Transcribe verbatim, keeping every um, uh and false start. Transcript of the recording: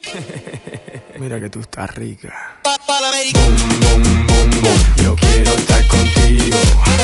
Mira que tú estás rica. Boom, boom, boom, boom. Yo quiero estar contigo.